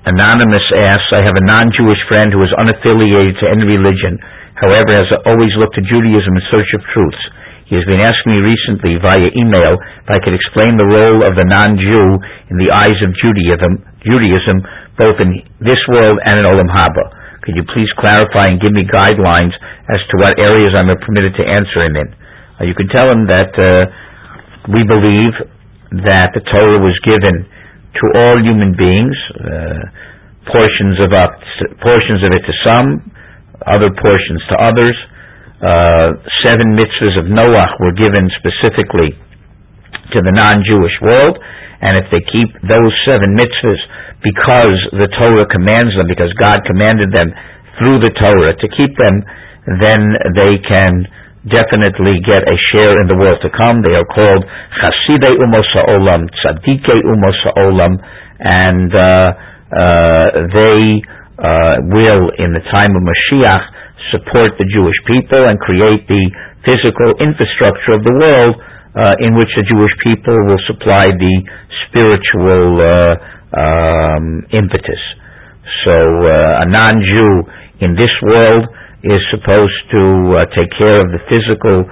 Anonymous asks, I have a non-Jewish friend who is unaffiliated to any religion, however has always looked to Judaism in search of truths. He has been asking me recently via email if I could explain the role of the non-Jew in the eyes of Judaism, both in this world and in Olam Haba. Could you please clarify and give me guidelines as to what areas I'm permitted to answer him in? You can tell him that we believe that the Torah was given to all human beings, portions of it to some, other portions to others. 7 mitzvahs of Noah were given specifically to the non-Jewish world, and if they keep those 7 mitzvahs because the Torah commands them, because God commanded them through the Torah to keep them, then they can definitely get a share in the world to come. They are called Chasidei Umos HaOlam, Tzadikei Umos HaOlam, and they will, in the time of Mashiach, support the Jewish people and create the physical infrastructure of the world in which the Jewish people will supply the spiritual impetus. So a non-Jew in this world is supposed to take care of the physical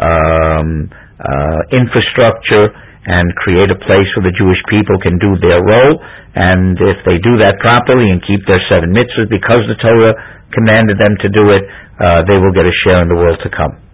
infrastructure and create a place where the Jewish people can do their role, and if they do that properly and keep their 7 mitzvahs because the Torah commanded them to do it, they will get a share in the world to come.